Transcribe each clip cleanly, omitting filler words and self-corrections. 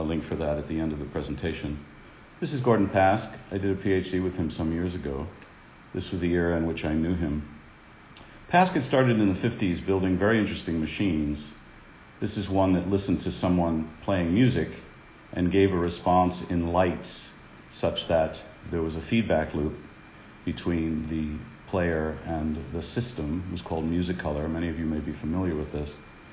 link for that at the end of the presentation. This is Gordon Pask. I did a PhD with him some years ago. This was the era in which I knew him. Pask had started in the 50s building very interesting machines. This is one that listened to someone playing music and gave a response in lights such that there was a feedback loop between the player and the system. It was called Musicolor. Many of you may be familiar with this.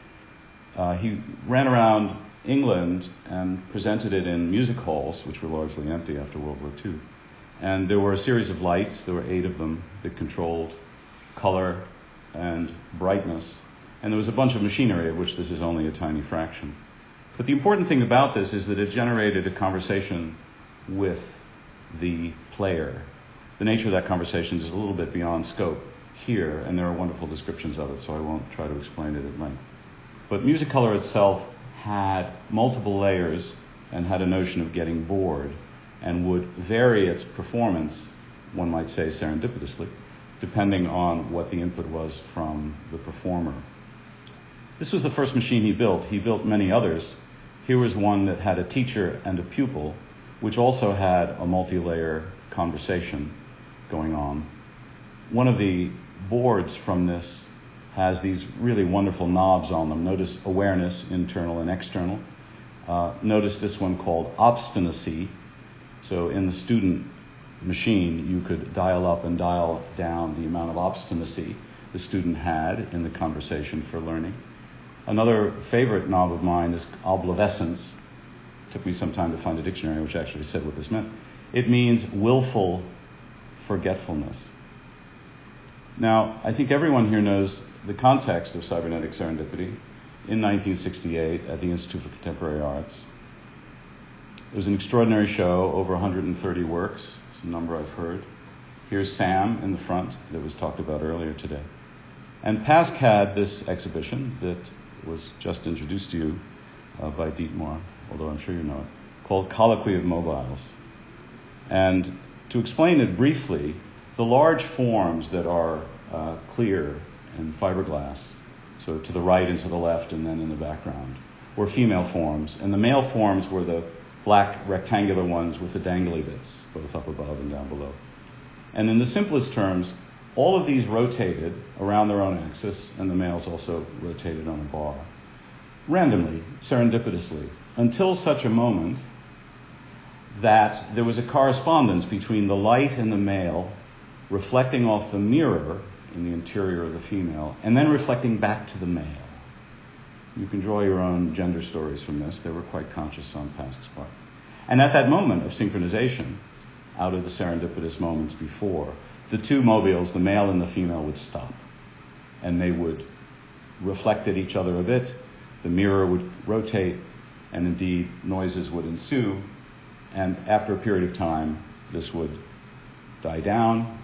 He ran around England and presented it in music halls, which were largely empty after World War II. And there were a series of lights, there were 8 of them, that controlled color and brightness. And there was a bunch of machinery, of which this is only a tiny fraction. But the important thing about this is that it generated a conversation with the player. The nature of that conversation is a little bit beyond scope here, and there are wonderful descriptions of it, so I won't try to explain it at length. But Musicolor itself had multiple layers and had a notion of getting bored and would vary its performance, one might say serendipitously, depending on what the input was from the performer. This was the first machine he built. He built many others. Here was one that had a teacher and a pupil, which also had a multi-layer conversation going on. One of the boards from this has these really wonderful knobs on them. Notice awareness, internal and external. Notice this one called obstinacy. So in the student machine, you could dial up and dial down the amount of obstinacy the student had in the conversation for learning. Another favorite knob of mine is oblivescence. It took me some time to find a dictionary which actually said what this meant. It means willful forgetfulness. Now, I think everyone here knows the context of cybernetic serendipity. In 1968 at the Institute for Contemporary Arts. It was an extraordinary show, over 130 works. It's a number I've heard. Here's Sam in the front that was talked about earlier today. And Pask had this exhibition that was just introduced to you by Dietmar, although I'm sure you know it, called Colloquy of Mobiles. And to explain it briefly, the large forms that are clear and fiberglass, so to the right and to the left and then in the background, were female forms. And the male forms were the black rectangular ones with the dangly bits, both up above and down below. And in the simplest terms, all of these rotated around their own axis, and the males also rotated on a bar, randomly, serendipitously, until such a moment that there was a correspondence between the light and the male reflecting off the mirror in the interior of the female, and then reflecting back to the male. You can draw your own gender stories from this. They were quite conscious on Pask's part. And at that moment of synchronization, out of the serendipitous moments before, the two mobiles, the male and the female, would stop. And they would reflect at each other a bit. The mirror would rotate, and indeed noises would ensue. And after a period of time, this would die down.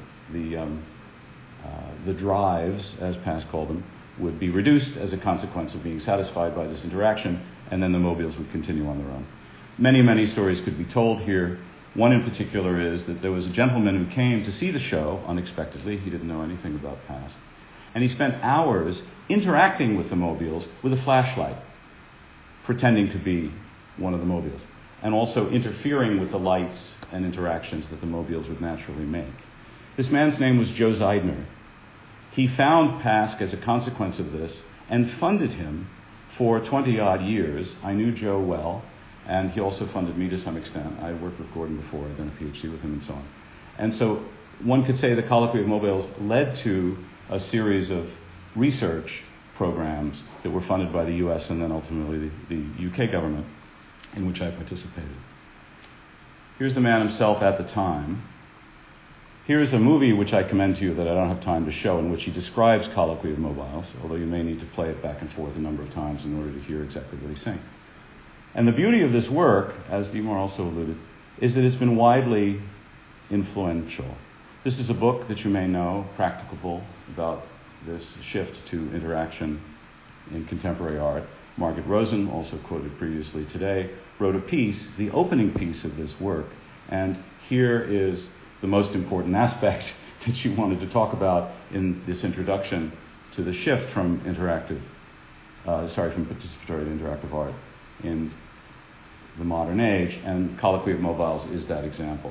The drives, as Pask called them, would be reduced as a consequence of being satisfied by this interaction, and then the mobiles would continue on their own. Many, many stories could be told here. One in particular is that there was a gentleman who came to see the show unexpectedly. He didn't know anything about Pask. And he spent hours interacting with the mobiles with a flashlight, pretending to be one of the mobiles, and also interfering with the lights and interactions that the mobiles would naturally make. This man's name was Joe Zeidner. He found Pask as a consequence of this and funded him for 20-odd years. I knew Joe well, and he also funded me to some extent. I worked with Gordon before. I'd done a PhD with him and so on. And so one could say the Colloquy of Mobiles led to a series of research programs that were funded by the US and then ultimately the UK government, in which I participated. Here's the man himself at the time. Here's a movie which I commend to you that I don't have time to show, in which he describes Colloquy of Mobiles, although you may need to play it back and forth a number of times in order to hear exactly what he's saying. And the beauty of this work, as Dietmar also alluded, is that it's been widely influential. This is a book that you may know, Practicable, about this shift to interaction in contemporary art. Margaret Rosen, also quoted previously today, wrote a piece, the opening piece of this work. And here is the most important aspect that she wanted to talk about in this introduction to the shift from participatory to interactive art in the modern age, and Colloquy of Mobiles is that example.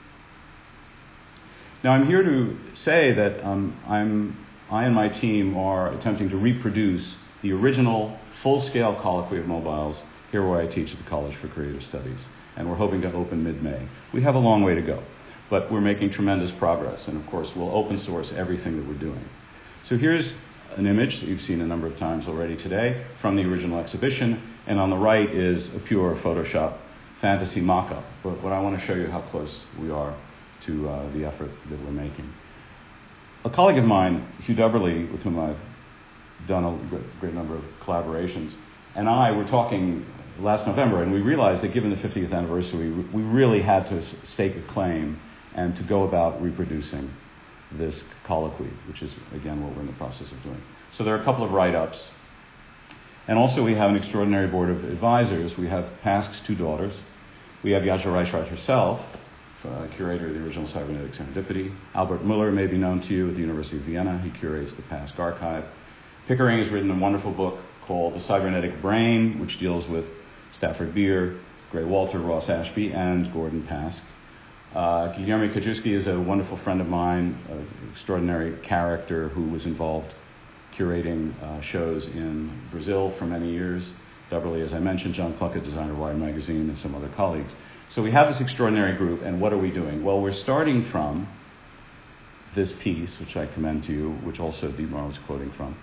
Now, I'm here to say that I and my team are attempting to reproduce the original full-scale Colloquy of Mobiles here where I teach at the College for Creative Studies, and we're hoping to open mid-May. We have a long way to go, but we're making tremendous progress, and of course, we'll open source everything that we're doing. So here's an image that you've seen a number of times already today from the original exhibition, and on the right is a pure Photoshop fantasy mock-up. But I want to show you how close we are to the effort that we're making. A colleague of mine, Hugh Dubberly, with whom I've done a great number of collaborations, and I were talking last November, and we realized that given the 50th anniversary, we really had to stake a claim and to go about reproducing this colloquy, which is, again, what we're in the process of doing. So there are a couple of write-ups. And also we have an extraordinary board of advisors. We have Pask's two daughters. We have Yasha Reichert herself, curator of the original Cybernetic Serendipity. Albert Müller may be known to you at the University of Vienna. He curates the Pask archive. Pickering has written a wonderful book called The Cybernetic Brain, which deals with Stafford Beer, Gray Walter, Ross Ashby, and Gordon Pask. Guilherme Kajewski is a wonderful friend of mine, an extraordinary character who was involved curating shows in Brazil for many years. Dubberly, as I mentioned, John Plunkett, designer of Wired Magazine, and some other colleagues. So we have this extraordinary group, and what are we doing? Well, we're starting from this piece, which I commend to you, which also Dietmar was quoting from,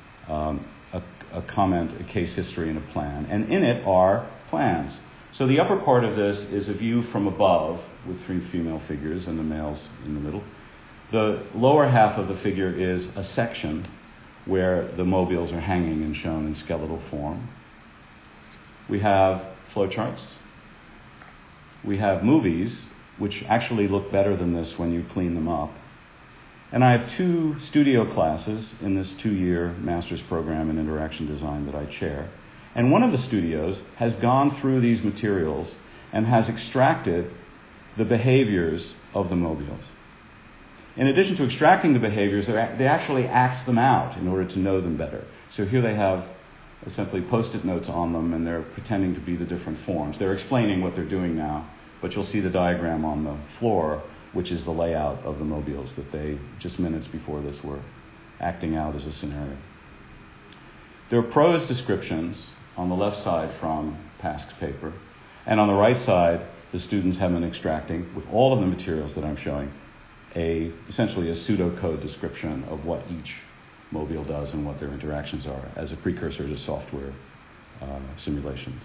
a comment, a case history, and a plan. And in it are plans. So the upper part of this is a view from above with three female figures and the males in the middle. The lower half of the figure is a section where the mobiles are hanging and shown in skeletal form. We have flowcharts. We have movies, which actually look better than this when you clean them up. And I have two studio classes in this 2-year master's program in interaction design that I chair. And one of the studios has gone through these materials and has extracted the behaviors of the mobiles. In addition to extracting the behaviors, they actually act them out in order to know them better. So here they have simply post-it notes on them, and they're pretending to be the different forms. They're explaining what they're doing now, but you'll see the diagram on the floor, which is the layout of the mobiles that they, just minutes before this, were acting out as a scenario. There are prose descriptions on the left side from Pask's paper, and on the right side, the students have been extracting, with all of the materials that I'm showing, essentially a pseudocode description of what each mobile does and what their interactions are as a precursor to software simulations.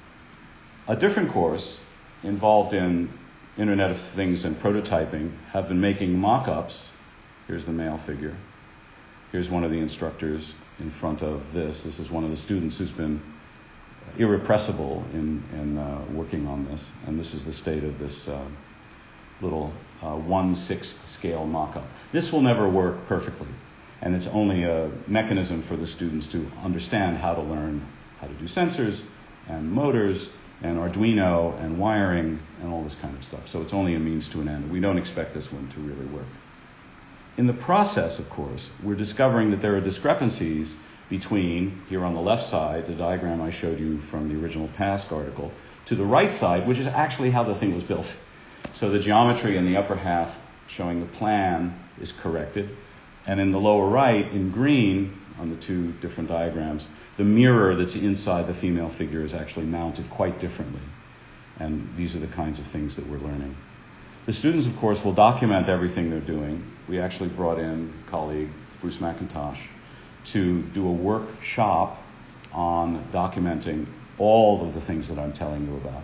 A different course involved in Internet of Things and prototyping have been making mock-ups. Here's the male figure. Here's one of the instructors in front of this. This is one of the students who's been irrepressible in working on this. And this is the state of this little 1/6 scale mock-up. This will never work perfectly. And it's only a mechanism for the students to understand how to learn how to do sensors and motors and Arduino and wiring and all this kind of stuff. So it's only a means to an end. We don't expect this one to really work. In the process, of course, we're discovering that there are discrepancies between, here on the left side, the diagram I showed you from the original Pask article, to the right side, which is actually how the thing was built. So the geometry in the upper half showing the plan is corrected. And in the lower right, in green, on the two different diagrams, the mirror that's inside the female figure is actually mounted quite differently. And these are the kinds of things that we're learning. The students, of course, will document everything they're doing. We actually brought in a colleague, Bruce McIntosh, to do a workshop on documenting all of the things that I'm telling you about.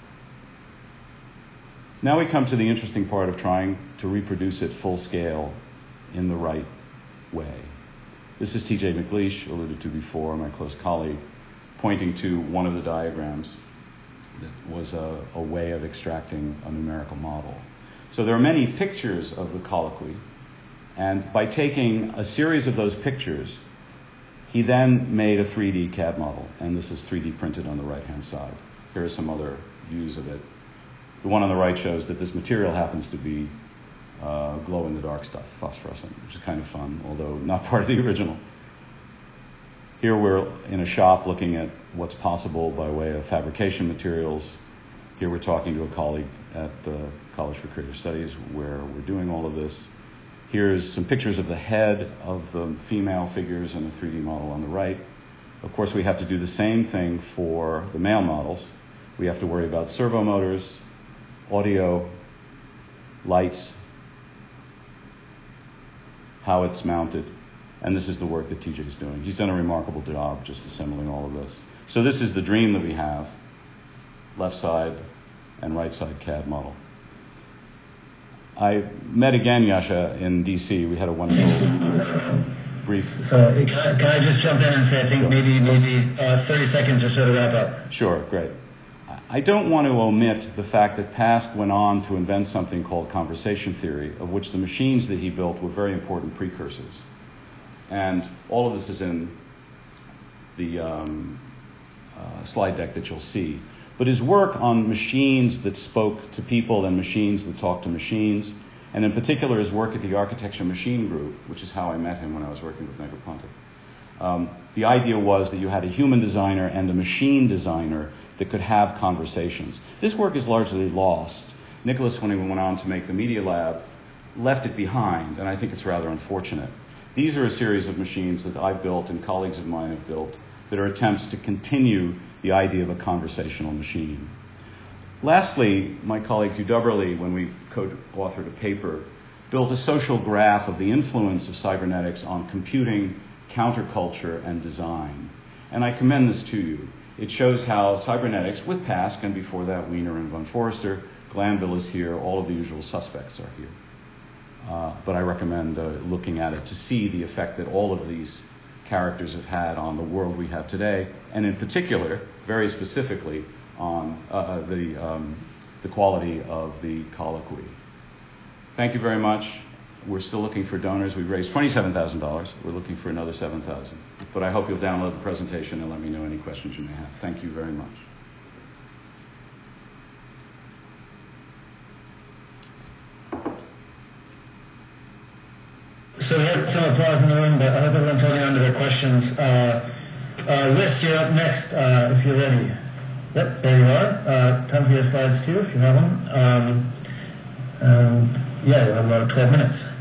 Now we come to the interesting part of trying to reproduce it full scale in the right way. This is T.J. McLeish, alluded to before, my close colleague, pointing to one of the diagrams that was a way of extracting a numerical model. So there are many pictures of the colloquy, and by taking a series of those pictures, he then made a 3D CAD model, and this is 3D printed on the right-hand side. Here are some other views of it. The one on the right shows that this material happens to be glow-in-the-dark stuff, phosphorescent, which is kind of fun, although not part of the original. Here we're in a shop looking at what's possible by way of fabrication materials. Here we're talking to a colleague at the College for Creative Studies where we're doing all of this. Here's some pictures of the head of the female figures and a 3D model on the right. Of course, we have to do the same thing for the male models. We have to worry about servo motors, audio, lights, how it's mounted. And this is the work that TJ is doing. He's done a remarkable job just assembling all of this. So this is the dream that we have, left side and right side CAD model. I met again Yasha in DC. We had a wonderful brief. So can I just jump in and say I think maybe 30 seconds or so to wrap up? Sure, great. I don't want to omit the fact that Pask went on to invent something called conversation theory, of which the machines that he built were very important precursors. And all of this is in the slide deck that you'll see. But his work on machines that spoke to people and machines that talked to machines, and in particular his work at the Architecture Machine Group, which is how I met him when I was working with Negroponte. The idea was that you had a human designer and a machine designer that could have conversations. This work is largely lost. Nicholas, when he went on to make the Media Lab, left it behind, and I think it's rather unfortunate. These are a series of machines that I've built and colleagues of mine have built that are attempts to continue the idea of a conversational machine. Lastly, my colleague Hugh Dubberly, when we co-authored a paper, built a social graph of the influence of cybernetics on computing, counterculture, and design. And I commend this to you. It shows how cybernetics, with Pask, and before that Wiener and von Forster, Glanville is here, all of the usual suspects are here. But I recommend looking at it to see the effect that all of these characters have had on the world we have today, and in particular, very specifically, on the quality of the colloquy. Thank you very much. We're still looking for donors. We've raised $27,000. We're looking for another $7,000. But I hope you'll download the presentation and let me know any questions you may have. Thank you very much. So we had some applause in the room, but I hope everyone's holding on to their questions. Liz, you're up next if you're ready. Yep, there you are. Time for your slides too, if you have them. Yeah, you'll have about 12 minutes.